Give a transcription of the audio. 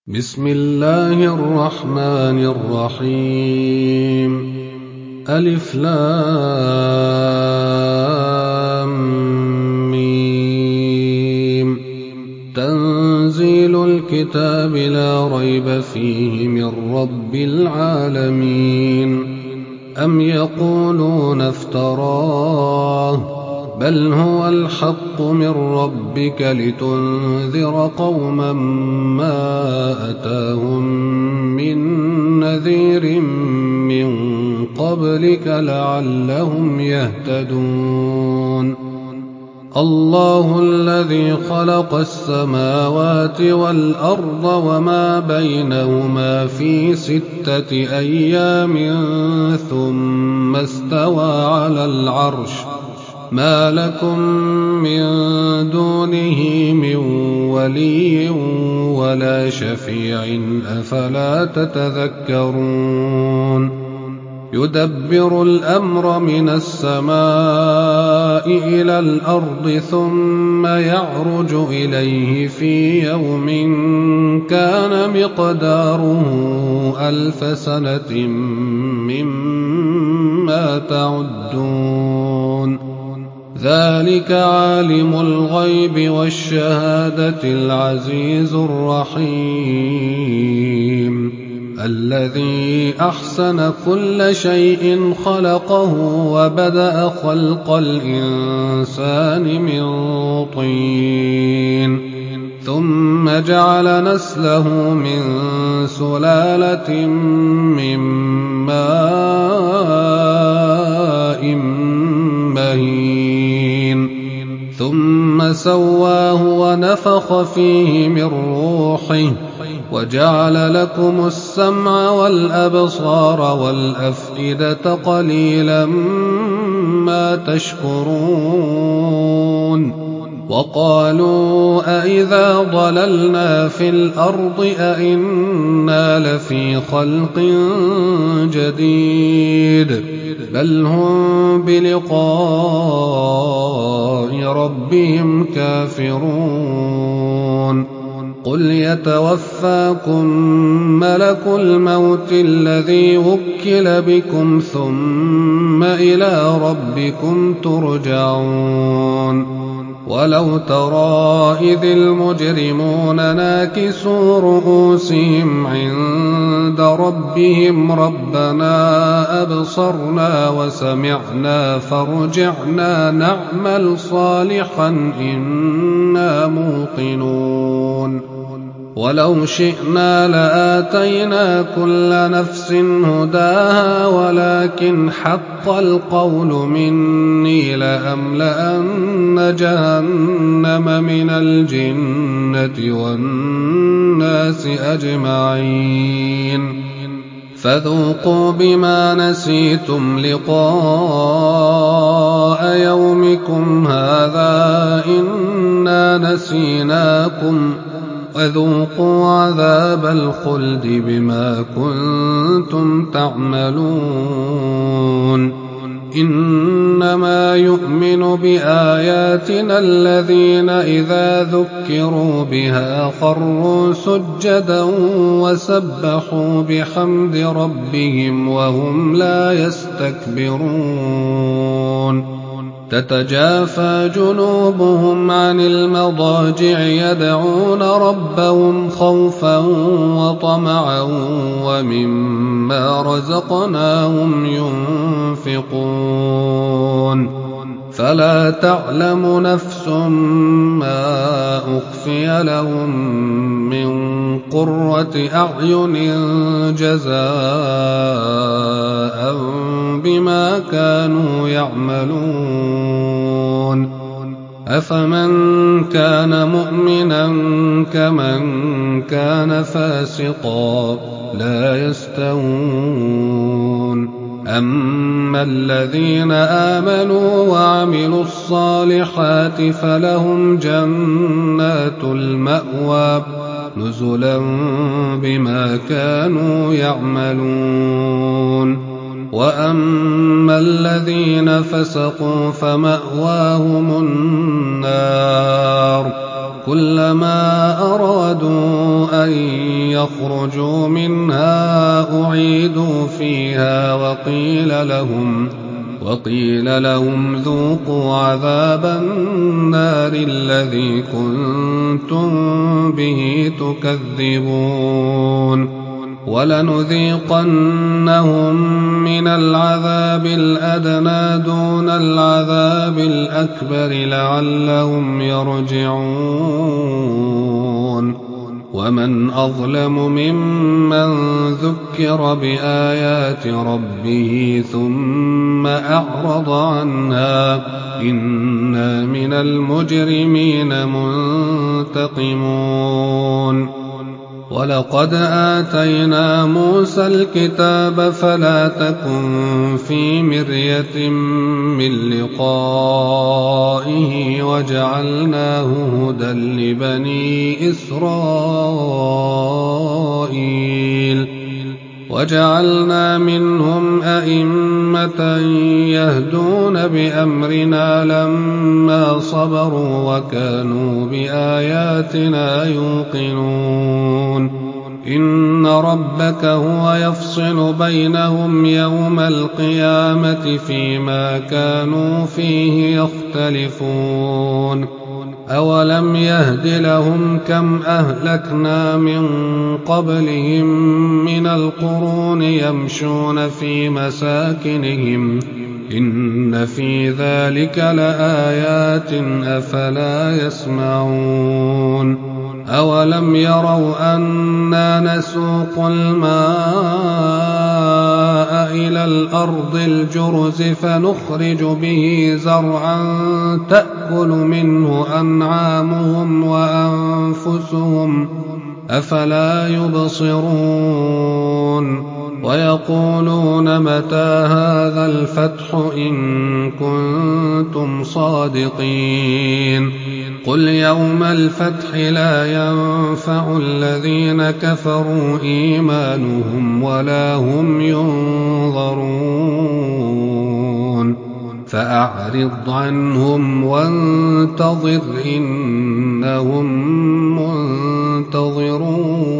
بسم الله الرحمن الرحيم. ألف لام ميم. تنزيل الكتاب لا ريب فيه من رب العالمين. أم يقولون افتراه بل هو الحق من ربك لتنذر قوما ما أتاهم من نذير من قبلك لعلهم يهتدون. الله الذي خلق السماوات والأرض وما بينهما في 6 أيام ثم استوى على العرش ما لكم من دونه من ولي ولا شفيع أفلا تتذكرون. يدبر الأمر من السماء إلى الأرض ثم يعرج إليه في يوم كان مقداره 1000 سنة مما تعدون. ذلك عالم الغيب والشهادة العزيز الرحيم الذي أحسن كل شيء خلقه وبدأ خلق الإنسان من طين ثم جعل نسله من سلالة من ماء مهين ثم سواه ونفخ فيه من روحه وجعل لكم السمع والأبصار والأفئدة قليلا ما تشكرون. وقالوا أإذا ضللنا في الأرض أإنا لفي خلق جديد بل هم بلقاء ربهم كافرون. قل يتوفاكم ملك الموت الذي وكل بكم ثم إلى ربكم ترجعون. ولو ترى إذ المجرمون ناكسوا رؤوسهم عند ربهم ربنا أبصرنا وسمعنا فارجعنا نعمل صالحا إنا موقنون. ولو شئنا لآتينا كل نفس هداها ولكن حق القول مني لأملأن جهنم من الجنة والناس أجمعين. فذوقوا بما نسيتم لقاء يومكم هذا إنا نسيناكم وذوقوا عذاب الخلد بما كنتم تعملون. إنما يؤمن بآياتنا الذين إذا ذكروا بها خروا سجدا وسبحوا بحمد ربهم وهم لا يستكبرون. تتجافى جنوبهم عن المضاجع يدعون ربهم خوفا وطمعا ومما رزقناهم ينفقون. فلا تعلم نفس ما أخفي لهم من قرة أعين جزاء بما كانوا يعملون. أفمن كان مؤمنا كمن كان فاسقا لا يستوون. أما الذين آمنوا وعملوا الصالحات فلهم جنات المأوى نزلا بما كانوا يعملون. وأما الذين فسقوا فمأواهم النار كلما أرادوا أن يخرجوا منها أعيدوا فيها وقيل لهم ذوقوا عذاب النار الذي كنتم به تكذبون ولنذيقنهم من العذاب الأدنى دون العذاب الأكبر لعلهم يرجعون ومن أظلم ممن ذكر بآيات ربه ثم أعرض عنها إنا من المجرمين منتقمون ولقد آتينا موسى الكتاب فلا تكن في مرية من لقائه وجعلناه هدى لبني إسرائيل وجعلنا منهم أئمة يهدون بأمرنا لما صبروا وكانوا بآياتنا يوقنون إن ربك هو يفصل بينهم يوم القيامة فيما كانوا فيه يختلفون أولم يهد لهم كم أهلكنا من قبلهم من القرون يمشون في مساكنهم إن في ذلك لآيات أفلا يسمعون أولم يروا أنا نسوق الماء إلى الأرض الجرز فنخرج به زرعا تأكل منه أنعامهم وأنفسهم أفلا يبصرون ويقولون متى هذا الفتح إن كنتم صادقين قل يوم الفتح لا ينفع الذين كفروا إيمانهم ولا هم ينظرون فأعرض عنهم وانتظر إنهم منتظرون